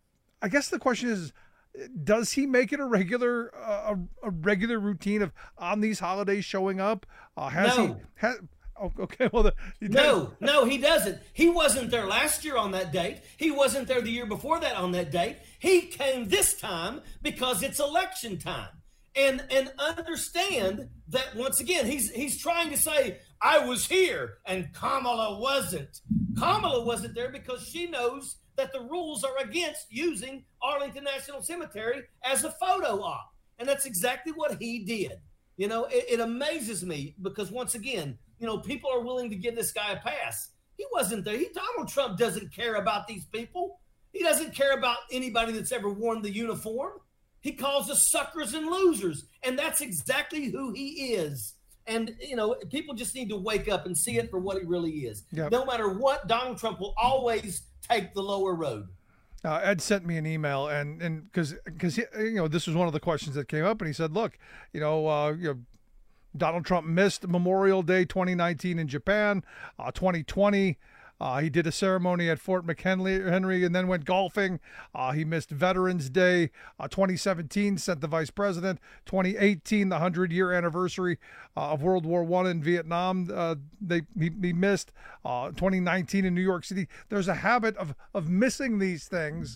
I guess the question is, does he make it a regular uh, a, a regular routine of on these holidays showing up? Uh, has no. he? Has, oh, okay, well, the, he no, no, he doesn't. He wasn't there last year on that date. He wasn't there the year before that on that date. He came this time because it's election time. And and understand that once again, he's he's trying to say, I was here and Kamala wasn't. Kamala wasn't there because she knows that the rules are against using Arlington National Cemetery as a photo op. And that's exactly what he did. You know, it, it amazes me because once again, you know, people are willing to give this guy a pass. He wasn't there. He, Donald Trump doesn't care about these people. He doesn't care about anybody that's ever worn the uniform. He calls us suckers and losers. And that's exactly who he is. And, you know, people just need to wake up and see it for what he really is. Yep. No matter what, Donald Trump will always take the lower road. Uh, Ed sent me an email, and and because because you know, this was one of the questions that came up, and he said, look, you know, uh, you know, Donald Trump missed Memorial Day twenty nineteen in Japan, uh, twenty twenty. Uh, he did a ceremony at Fort McHenry Henry and then went golfing. Uh, he missed Veterans Day. Uh, twenty seventeen sent the vice president. twenty eighteen, the hundred-year anniversary uh, of World War One in Vietnam, uh, they he, he missed. Uh, twenty nineteen in New York City. There's a habit of of missing these things,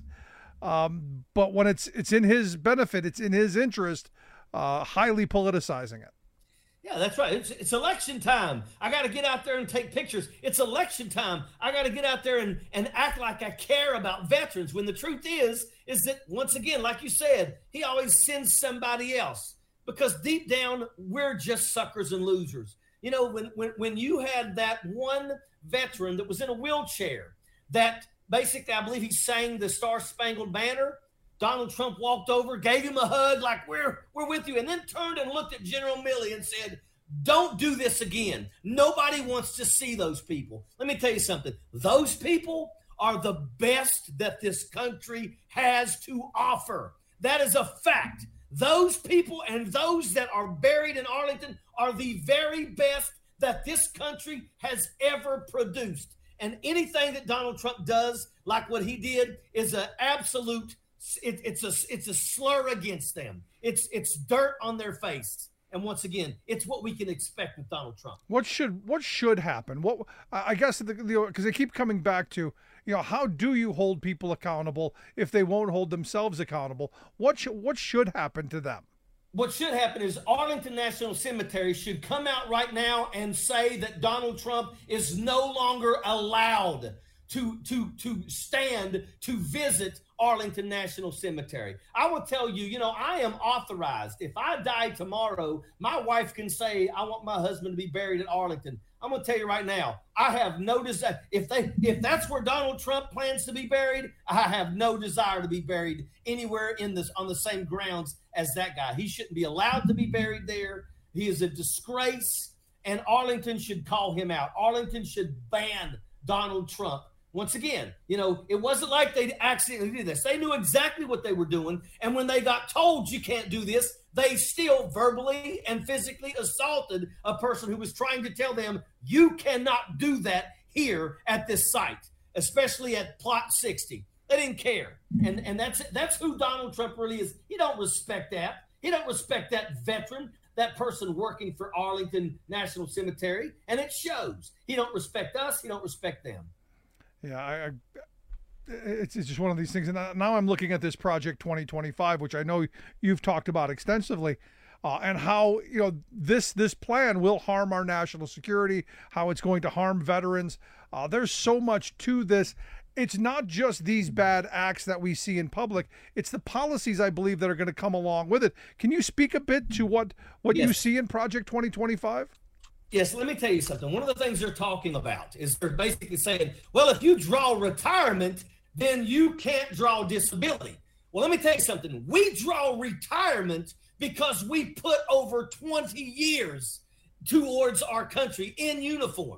um, but when it's it's in his benefit, it's in his interest, uh, highly politicizing it. Yeah, that's right. It's, it's election time. I got to get out there and take pictures. It's election time. I got to get out there and, and act like I care about veterans, when the truth is, is that, once again, like you said, he always sends somebody else, because deep down, we're just suckers and losers. You know, when, when, when you had that one veteran that was in a wheelchair that basically, I believe he sang the Star Spangled Banner, Donald Trump walked over, gave him a hug like, we're we're with you, and then turned and looked at General Milley and said, don't do this again. Nobody wants to see those people. Let me tell you something. Those people are the best that this country has to offer. That is a fact. Those people and those that are buried in Arlington are the very best that this country has ever produced. And anything that Donald Trump does, like what he did, is an absolute It, it's a it's a slur against them. It's it's dirt on their face. And once again, it's what we can expect with Donald Trump. What should what should happen? What I guess the because they keep coming back to, you know, how do you hold people accountable if they won't hold themselves accountable? What should what should happen to them? What should happen is Arlington National Cemetery should come out right now and say that Donald Trump is no longer allowed to to to stand to visit Arlington National Cemetery. I will tell you, you know, I am authorized. If I die tomorrow, my wife can say, I want my husband to be buried at Arlington. I'm going to tell you right now, I have no desire. If they, if that's where Donald Trump plans to be buried, I have no desire to be buried anywhere in this, on the same grounds as that guy. He shouldn't be allowed to be buried there. He is a disgrace, and Arlington should call him out. Arlington should ban Donald Trump. Once again, you know, it wasn't like they accidentally did this. They knew exactly what they were doing. And when they got told you can't do this, they still verbally and physically assaulted a person who was trying to tell them, you cannot do that here at this site, especially at Plot sixty. They didn't care. And and that's that's who Donald Trump really is. He don't respect that. He don't respect that veteran, that person working for Arlington National Cemetery. And it shows. He don't respect us. He don't respect them. Yeah, I, I, it's, it's just one of these things. And now I'm looking at this Project twenty twenty-five, which I know you've talked about extensively, uh, and how, you know, this this plan will harm our national security, how it's going to harm veterans. Uh, there's so much to this. It's not just these bad acts that we see in public. It's the policies, I believe, that are going to come along with it. Can you speak a bit to what, what yes. you see in Project twenty twenty-five? Yes, let me tell you something. One of the things they're talking about is they're basically saying, well, if you draw retirement, then you can't draw disability. Well, let me tell you something. We draw retirement because we put over twenty years towards our country in uniform.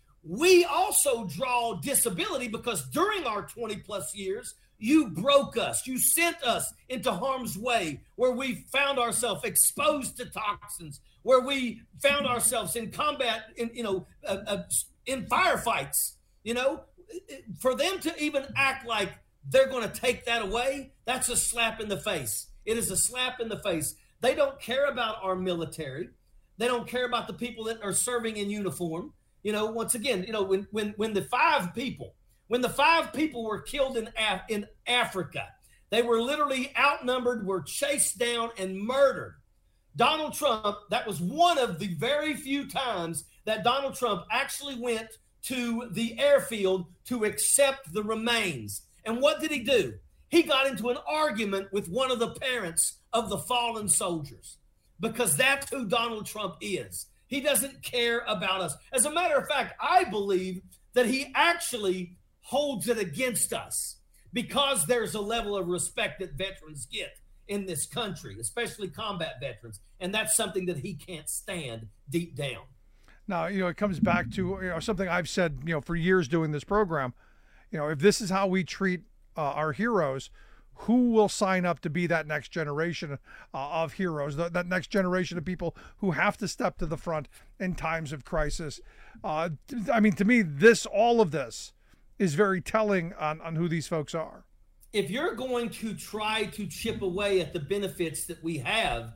We also draw disability because during our twenty plus years, you broke us. You sent us into harm's way, where we found ourselves exposed to toxins, where we found ourselves in combat, in, you know, uh, uh, in firefights. You know, for them to even act like they're going to take that away, that's a slap in the face. It is a slap in the face. They don't care about our military. They don't care about the people that are serving in uniform. You know, once again, you know, when when when the five people, when the five people were killed in Af- in Africa, they were literally outnumbered, were chased down and murdered. Donald Trump, that was one of the very few times that Donald Trump actually went to the airfield to accept the remains. And what did he do? He got into an argument with one of the parents of the fallen soldiers, because that's who Donald Trump is. He doesn't care about us. As a matter of fact, I believe that he actually holds it against us because there's a level of respect that veterans get in this country, especially combat veterans. And that's something that he can't stand deep down. Now, you know, it comes back to, you know, something I've said, you know, for years doing this program. You know, if this is how we treat uh, our heroes, who will sign up to be that next generation uh, of heroes, th- that next generation of people who have to step to the front in times of crisis. Uh, I mean, to me, this, all of this is very telling on, on who these folks are. If you're going to try to chip away at the benefits that we have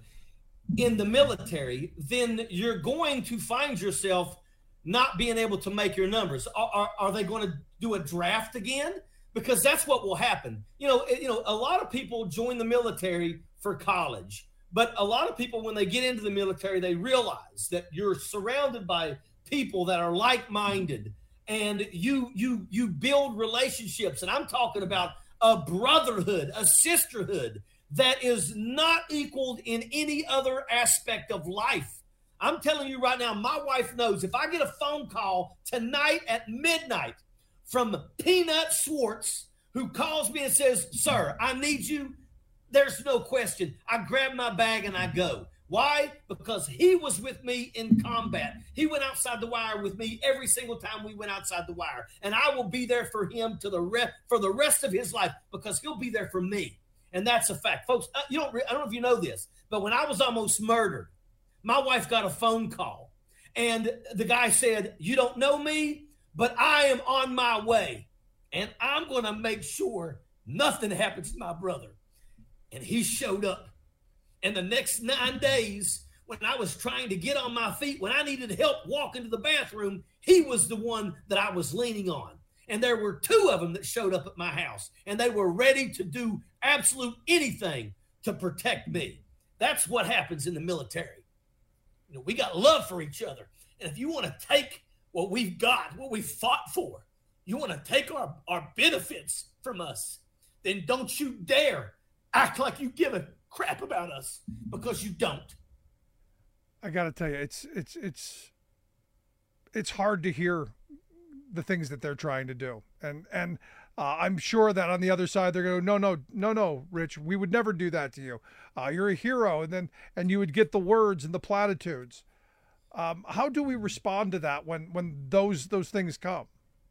in the military, then you're going to find yourself not being able to make your numbers. Are, are, are they going to do a draft again? Because that's what will happen. You know, you know, a lot of people join the military for college, but a lot of people, when they get into the military, they realize that you're surrounded by people that are like-minded, and you you you build relationships. And I'm talking about a brotherhood, a sisterhood that is not equaled in any other aspect of life. I'm telling you right now, my wife knows if I get a phone call tonight at midnight from Peanut Swartz, who calls me and says, "Sir, I need you," there's no question. I grab my bag and I go. Why? Because he was with me in combat. He went outside the wire with me every single time we went outside the wire. And I will be there for him to the re- for the rest of his life, because he'll be there for me. And that's a fact. Folks, you don't, I don't know if you know this, but when I was almost murdered, my wife got a phone call. And the guy said, "You don't know me, but I am on my way. And I'm going to make sure nothing happens to my brother." And he showed up. And the next nine days, when I was trying to get on my feet, when I needed help walking to the bathroom, he was the one that I was leaning on. And there were two of them that showed up at my house, and they were ready to do absolute anything to protect me. That's what happens in the military. You know, we got love for each other. And if you want to take what we've got, what we fought for, you want to take our, our benefits from us, then don't you dare act like you give a crap about us, because you don't. I got to tell you, it's it's it's it's hard to hear the things that they're trying to do, and and uh, I'm sure that on the other side they're going, no, no, no, no, Rich, we would never do that to you. Uh, you're a hero, and then and you would get the words and the platitudes. Um, how do we respond to that when when those those things come?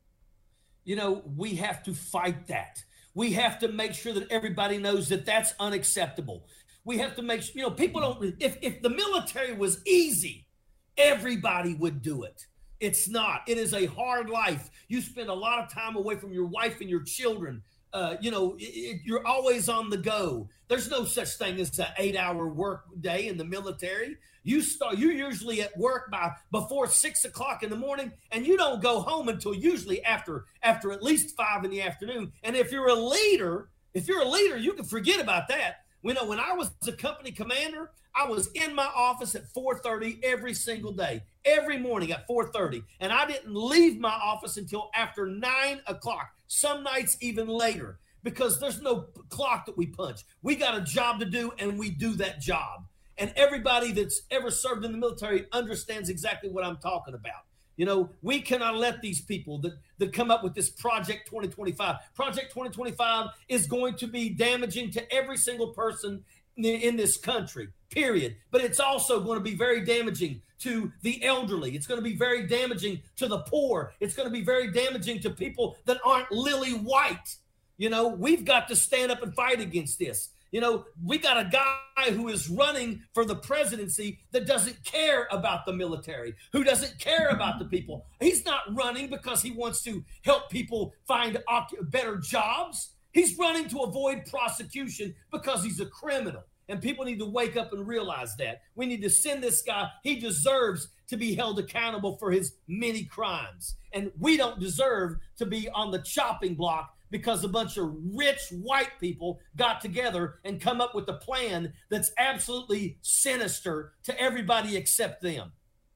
You know, we have to fight that. We have to make sure that everybody knows that that's unacceptable. We have to make sure, you know, people don't, if, if the military was easy, everybody would do it. It's not. It is a hard life. You spend a lot of time away from your wife and your children. Uh, you know, it, it, you're always on the go. There's no such thing as an eight-hour work day in the military. You start. You're usually at work by before six o'clock in the morning, and you don't go home until usually after after at least five in the afternoon. And if you're a leader, if you're a leader, you can forget about that. You know, when I was a company commander, I was in my office at four thirty every single day, every morning at four thirty, and I didn't leave my office until after nine o'clock. Some nights even later, because there's no clock that we punch. We got a job to do, and we do that job. And everybody that's ever served in the military understands exactly what I'm talking about. You know, we cannot let these people that, that come up with this Project twenty twenty-five. Project twenty twenty-five is going to be damaging to every single person in, in this country, period. But it's also going to be very damaging to the elderly. It's going to be very damaging to the poor. It's going to be very damaging to people that aren't lily white. You know, we've got to stand up and fight against this. You know, we got a guy who is running for the presidency that doesn't care about the military, who doesn't care about the people. He's not running because he wants to help people find better jobs. He's running to avoid prosecution because he's a criminal. And people need to wake up and realize that. We need to send this guy. He deserves to be held accountable for his many crimes. And we don't deserve to be on the chopping block because a bunch of rich white people got together and come up with a plan that's absolutely sinister to everybody except them.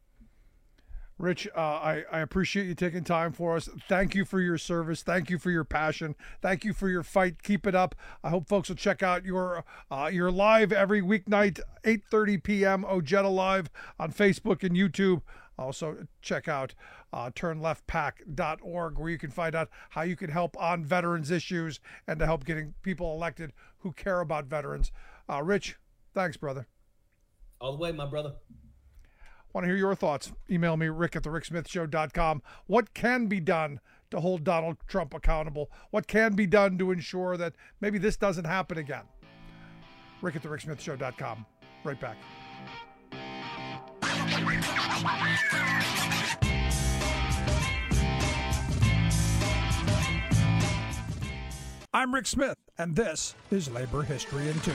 Rich, uh, I, I appreciate you taking time for us. Thank you for your service. Thank you for your passion. Thank you for your fight. Keep it up. I hope folks will check out your uh, your live every weeknight, eight thirty p.m. Ojeda Live on Facebook and YouTube. Also, check out uh, turn left pac dot org, where you can find out how you can help on veterans issues and to help getting people elected who care about veterans. Uh, Rich, thanks, brother. All the way, my brother. Want to hear your thoughts? Email me, rick at the rick smith show dot com. What can be done to hold Donald Trump accountable? What can be done to ensure that maybe this doesn't happen again? Rick at the Rick Smith Show dot com. Right back. I'm Rick Smith, and this is Labor History in Two.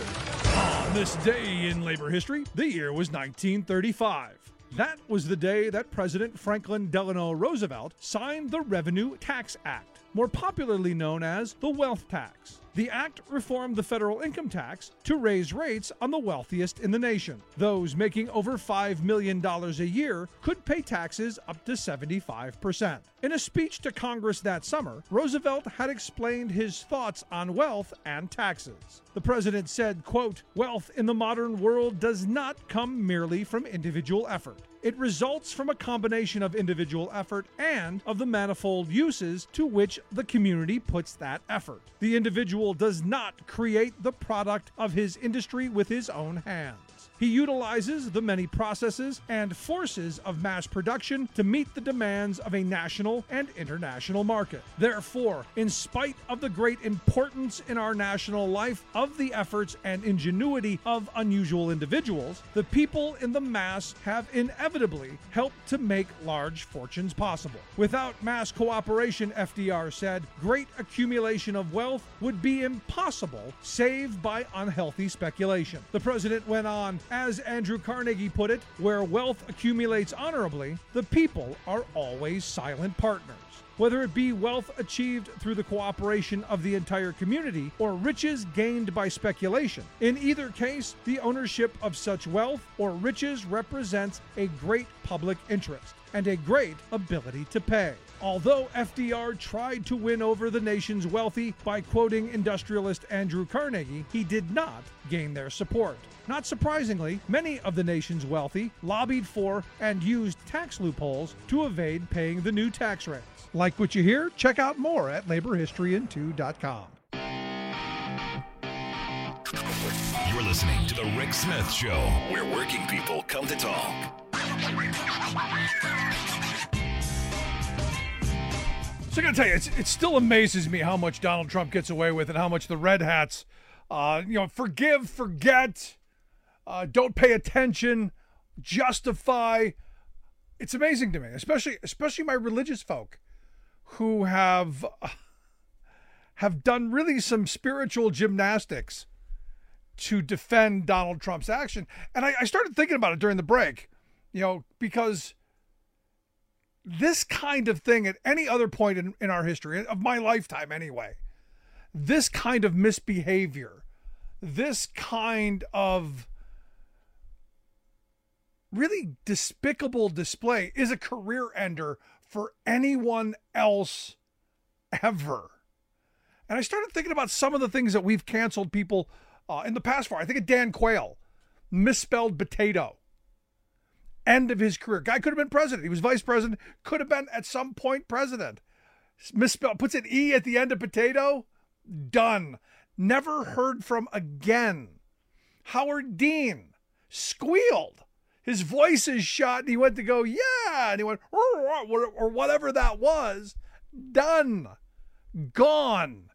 On this day in labor history, the year was nineteen thirty-five. That was the day that President Franklin Delano Roosevelt signed the Revenue Tax Act, more popularly known as the Wealth Tax. The act reformed the federal income tax to raise rates on the wealthiest in the nation. Those making over five million dollars a year could pay taxes up to seventy-five percent. In a speech to Congress that summer, Roosevelt had explained his thoughts on wealth and taxes. The president said, quote, "Wealth in the modern world does not come merely from individual effort. It results from a combination of individual effort and of the manifold uses to which the community puts that effort. The individual does not create the product of his industry with his own hands. He utilizes the many processes and forces of mass production to meet the demands of a national and international market. Therefore, in spite of the great importance in our national life of the efforts and ingenuity of unusual individuals, the people in the mass have inevitably helped to make large fortunes possible. Without mass cooperation," F D R said, "great accumulation of wealth would be impossible save by unhealthy speculation." The president went on, "As Andrew Carnegie put it, where wealth accumulates honorably, the people are always silent partners. Whether it be wealth achieved through the cooperation of the entire community or riches gained by speculation, in either case, the ownership of such wealth or riches represents a great public interest and a great ability to pay." Although F D R tried to win over the nation's wealthy by quoting industrialist Andrew Carnegie, he did not gain their support. Not surprisingly, many of the nation's wealthy lobbied for and used tax loopholes to evade paying the new tax rates. Like what you hear? Check out more at labor history in two dot com. You're listening to The Rick Smith Show, where working people come to talk. So I gotta tell you, it's, it still amazes me how much Donald Trump gets away with and how much the red hats, uh, you know, forgive, forget, uh, don't pay attention, justify. It's amazing to me, especially especially my religious folk who have uh, have done really some spiritual gymnastics to defend Donald Trump's action. And I, I started thinking about it during the break, you know, because this kind of thing at any other point in, in our history, of my lifetime anyway, this kind of misbehavior, this kind of really despicable display is a career ender for anyone else ever. And I started thinking about some of the things that we've canceled people uh, in the past for. I think of Dan Quayle, misspelled potato. End of his career. Guy could have been president. He was vice president. Could have been at some point president. Misspelled. Puts an E at the end of potato. Done. Never heard from again. Howard Dean squealed. His voice is shot and he went to go, yeah. And he went, or whatever that was. Done. Gone.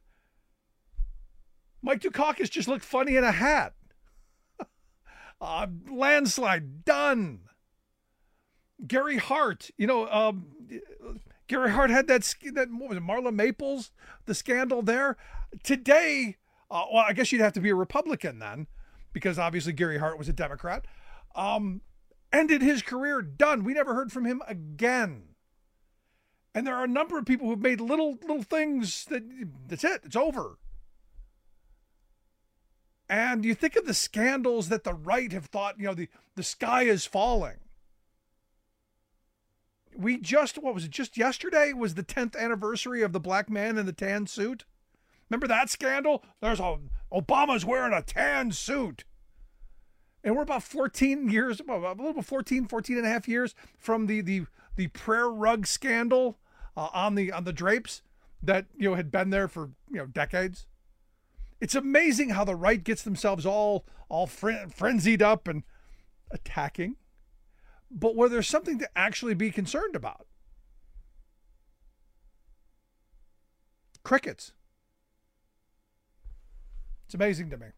Mike Dukakis just looked funny in a hat. uh, landslide. Done. Gary Hart, you know, um, Gary Hart had that, that, what was it, Marla Maples, the scandal there. Today, uh, well, I guess you'd have to be a Republican then, because obviously Gary Hart was a Democrat. Um, ended his career, done. We never heard from him again. And there are a number of people who've made little, little things that, that's it, it's over. And you think of the scandals that the right have thought, you know, the, the sky is falling. We just, what was it, just yesterday was the tenth anniversary of the black man in the tan suit. Remember that scandal? There's a, Obama's wearing a tan suit. And we're about fourteen years, a little bit fourteen, fourteen and a half years from the, the, the prayer rug scandal uh, on the, on the drapes that, you know, had been there for, you know, decades. It's amazing how the right gets themselves all, all fren- frenzied up and attacking. But where there's something to actually be concerned about. crickets. It's amazing to me.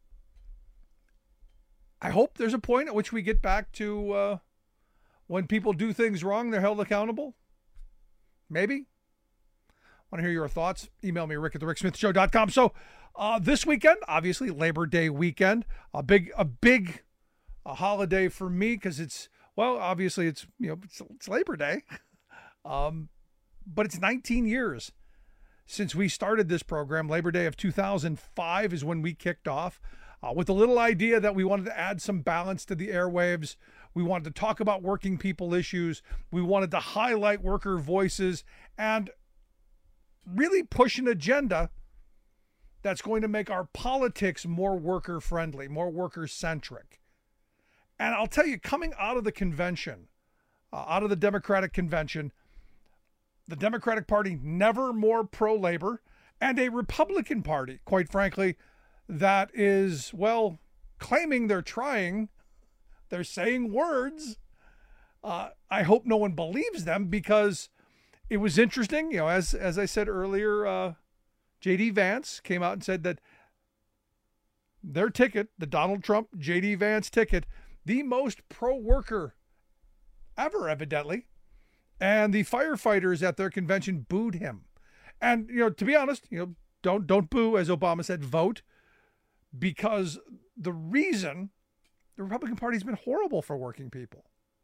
I hope there's a point at which we get back to uh, when people do things wrong, they're held accountable. Maybe. Want to hear your thoughts? Email me, rick at the rick smith show dot com. So uh, this weekend, obviously Labor Day weekend, a big, a big a holiday for me because it's, well, obviously it's, you know, it's, it's Labor Day. um, but it's nineteen years since we started this program. Labor Day of two thousand five is when we kicked off uh, with the little idea that we wanted to add some balance to the airwaves. We wanted to talk about working people issues. We wanted to highlight worker voices and really push an agenda that's going to make our politics more worker friendly, more worker centric. And I'll tell you, coming out of the convention, uh, out of the Democratic convention, the Democratic Party never more pro-labor, and a Republican Party, quite frankly, that is, well, claiming they're trying, they're saying words. Uh, I hope no one believes them, because it was interesting, you know, as as I said earlier, uh, J D Vance came out and said that their ticket, the Donald Trump J D Vance ticket, the most pro-worker ever, evidently. And the firefighters at their convention booed him. And, you know, to be honest, you know, don't don't boo, as Obama said, vote, because the reason the Republican Party's been horrible for working people.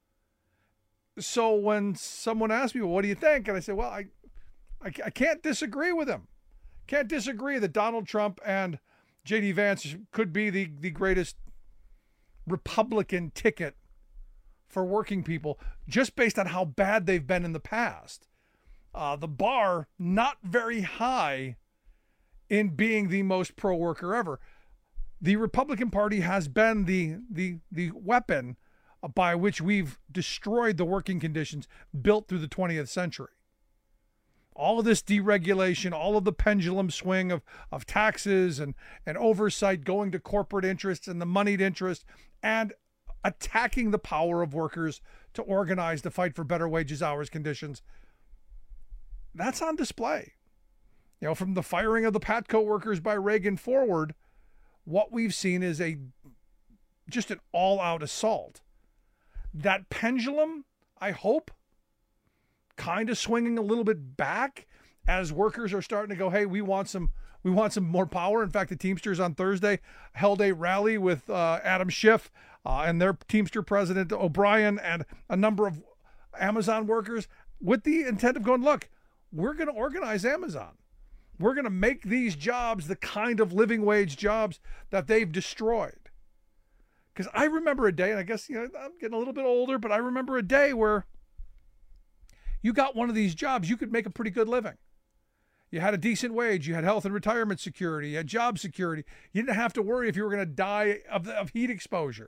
So when someone asks me, well, what do you think? And I say, well, I, I, I can't disagree with him. Can't disagree that Donald Trump and J D Vance could be the, the greatest Republican ticket for working people, just based on how bad they've been in the past. Uh, the bar, not very high in being the most pro-worker ever. The Republican Party has been the, the, the weapon by which we've destroyed the working conditions built through the twentieth century. All of this deregulation, all of the pendulum swing of, of taxes and, and oversight going to corporate interests and the moneyed interest, and attacking the power of workers to organize, to fight for better wages, hours, conditions. That's on display. You know, from the firing of the Patco workers by Reagan forward, what we've seen is a just an all-out assault. That pendulum, I hope, kind of swinging a little bit back as workers are starting to go, hey, we want some we want some more power. In fact, the Teamsters on Thursday held a rally with uh, Adam Schiff uh, and their Teamster president O'Brien and a number of Amazon workers with the intent of going, look, we're going to organize Amazon. We're going to make these jobs the kind of living wage jobs that they've destroyed. Because I remember a day, and I guess, you know, I'm getting a little bit older, but I remember a day where you got one of these jobs, you could make a pretty good living. You had a decent wage, you had health and retirement security, you had job security. You didn't have to worry if you were going to die of, of heat exposure.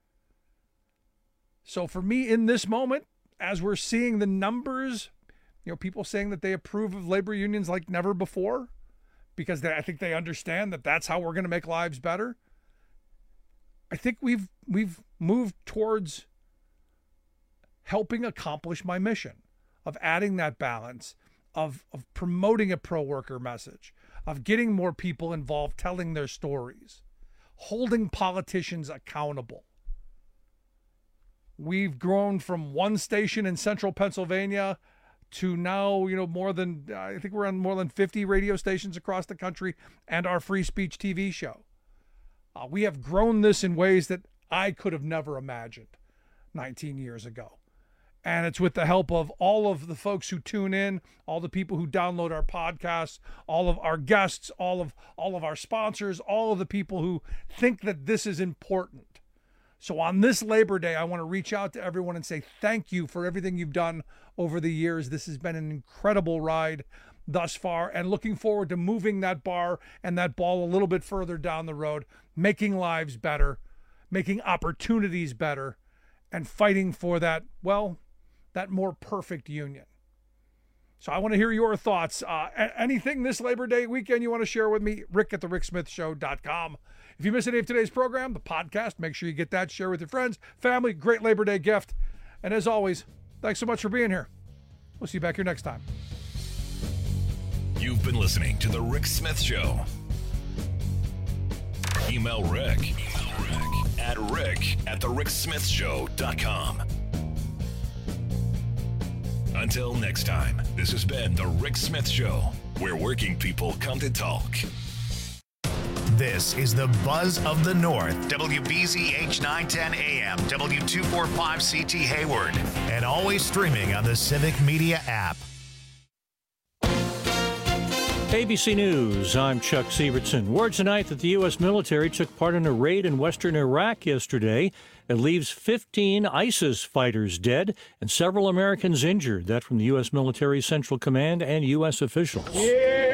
So for me, in this moment, as we're seeing the numbers, you know, people saying that they approve of labor unions like never before, because they, I think they understand that that's how we're going to make lives better. I think we've we've moved towards helping accomplish my mission of adding that balance, of, of promoting a pro-worker message, of getting more people involved, telling their stories, holding politicians accountable. We've grown from one station in central Pennsylvania to now, you know, more than, I think we're on more than fifty radio stations across the country and our free speech T V show. Uh, we have grown this in ways that I could have never imagined nineteen years ago. And it's with the help of all of the folks who tune in, all the people who download our podcasts, all of our guests, all of all of our sponsors, all of the people who think that this is important. So on this Labor Day, I want to reach out to everyone and say thank you for everything you've done over the years. This has been an incredible ride thus far, and looking forward to moving that bar and that ball a little bit further down the road, making lives better, making opportunities better, and fighting for that, well, that more perfect union. So I want to hear your thoughts. Uh, anything this Labor Day weekend you want to share with me, rick at the rick smith show dot com. If you miss any of today's program, the podcast, make sure you get that, share with your friends, family, great Labor Day gift. And as always, thanks so much for being here. We'll see you back here next time. You've been listening to The Rick Smith Show. Email Rick, Email Rick at rick at the rick smith show dot com. Until next time, this has been The Rick Smith Show, where working people come to talk. This is the Buzz of the North, W B Z H nine ten A M, W two forty-five C T Hayward, and always streaming on the Civic Media app. A B C News, I'm Chuck Sievertson. Word tonight that the U S military took part in a raid in western Iraq yesterday. It leaves fifteen ISIS fighters dead and several Americans injured. That from the U S military Central Command and U S officials. Yeah.